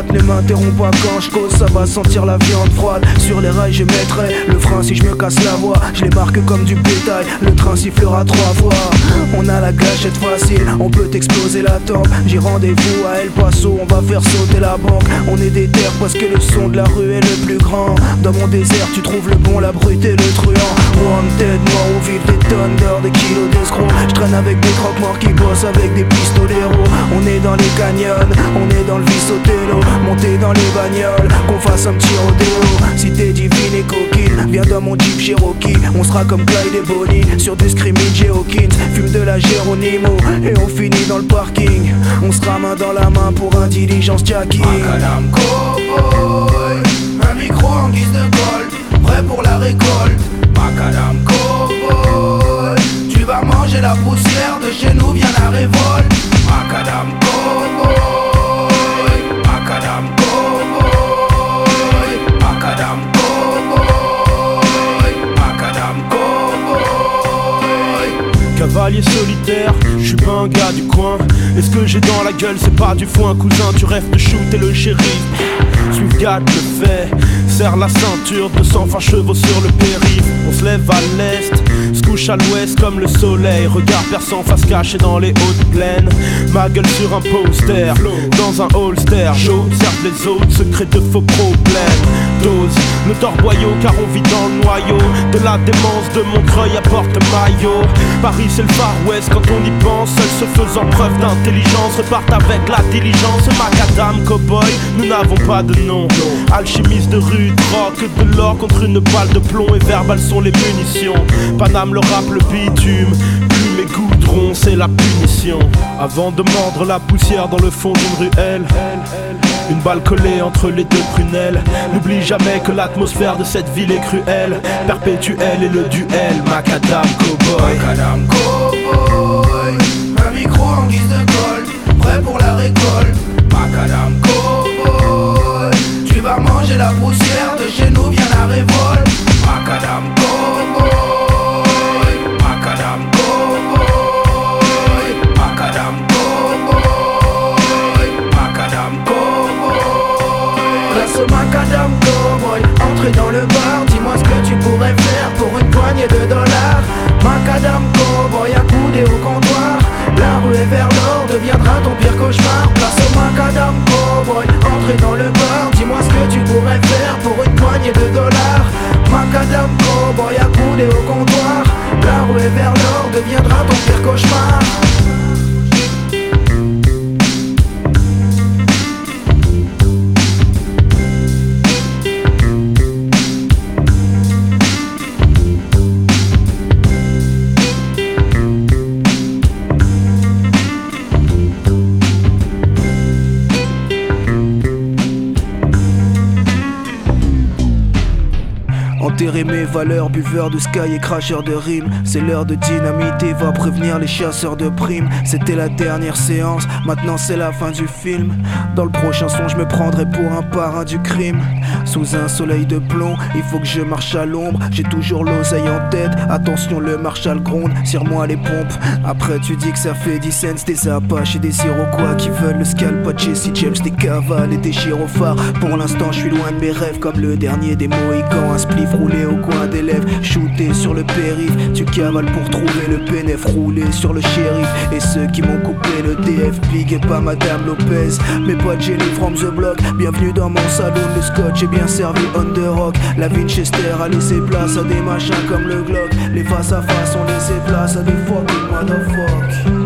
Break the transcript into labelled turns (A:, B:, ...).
A: droite, ne m'interromps pas quand je cause, ça va sentir la viande froide. Sur les rails je mettrai le frein si je me casse la voix. Je les marque comme du bétail, le train sifflera 3 fois. On a la gâchette facile, on peut t'exploser la tempe. J'ai rendez-vous à El Paso, on va faire sauter la banque. On est des terres parce que le son de la rue est le plus grand. Dans mon désert tu trouves le bon, la brute et le truand. Wanted, mort ou vivre, des tonnes d'or, des kilos d'escrocs. Je traîne avec des croque-morts qui bossent avec des pistoleros. On est dans les canyons, on est dans le Vice-Otello. Monter dans les bagnoles, qu'on fasse un petit rodéo. Si t'es divine et coquine, viens dans mon Jeep Cherokee. On sera comme Clyde et Bonnie sur du scrimmage et Hawkins. Fume de la Geronimo et on finit dans le parking. On sera main dans la main pour un diligence jacking.
B: Macadam cowboy, un micro en guise de gold, prêt pour la récolte. Macadam cowboy, tu vas manger la poussière, de chez nous vient la révolte. Macadam cowboy, macadam cowboy, macadam cowboy, macadam cowboy.
C: Cavalier solitaire, je suis pas un gars du coin. Et ce que j'ai dans la gueule c'est pas du foin. Cousin tu rêves de shooter le shérif, Swiftgad le fait. Serre la ceinture, 220 chevaux sur le périph'. On se lève à l'est, se couche à l'ouest comme le soleil. Regard perçant, face cachée dans les hautes plaines. Ma gueule sur un poster, dans un holster. J'observe les autres, secrets de faux problèmes. Dose, le torboyau car on vit dans le noyau de la démence de Montreuil à Porte-Maillot. Paris c'est le Far West quand on y pense. Seul se faisant preuve d'intelligence repartent avec la diligence. Macadam cowboy, nous n'avons pas de nom. Alchimiste de rue, drogue de l'or contre une balle de plomb. Et verbales sont les munitions. Paname le rap, le bitume, plume et goudron, c'est la punition. Avant de mordre la poussière dans le fond d'une ruelle, une balle collée entre les deux prunelles. N'oublie jamais que l'atmosphère de cette ville est cruelle, perpétuelle et le duel. Macadam cowboy,
B: macadam cowboy, un micro en guise de gold, prêt pour la récolte. Macadam cowboy, tu vas manger la poussière, de chez nous vient la révolte. Macadam cowboy, macadam cowboy, macadam cowboy, macadam cowboy.
A: Place au macadam cowboy, entrez dans le bar, dis-moi ce que tu pourrais faire pour une poignée de dollars. Macadam cowboy accoudé au comptoir, la rue est vers l'or, deviendra ton pire cauchemar. Place au macadam cowboy, entrez dans le bar, dis-moi ce que tu pourrais faire pour une poignée de dollars. Macadam cowboy accoudé au comptoir, la rue est vers l'or, deviendra ton pire cauchemar. Enterrer mes valeurs, buveur de sky et cracheur de rimes. C'est l'heure de dynamiter, va prévenir les chasseurs de primes. C'était la dernière séance, maintenant c'est la fin du film. Dans le prochain son je me prendrai pour un parrain du crime. Sous un soleil de plomb, il faut que je marche à l'ombre. J'ai toujours l'oseille en tête, attention le marshal gronde. Serre-moi les pompes, après tu dis que ça fait 10 cents. Des Apaches et des Iroquois qui veulent le scalp à Jesse James. Des cavales et des gyrophares. Pour l'instant je suis loin de mes rêves, comme le dernier des Mohicans. Un spliff roulé au coin des lèvres, shooté sur le périph'. Tu cavales pour trouver le bénéf, roulé sur le shérif. Et ceux qui m'ont coupé le DF, big et pas Madame Lopez. Mais pas de Jenny from the block, bienvenue dans mon salon. Le scotch est bien servi on the rock. La Winchester a laissé place à des machins comme le Glock. Les face à face ont laissé place à des fucking motherfuck.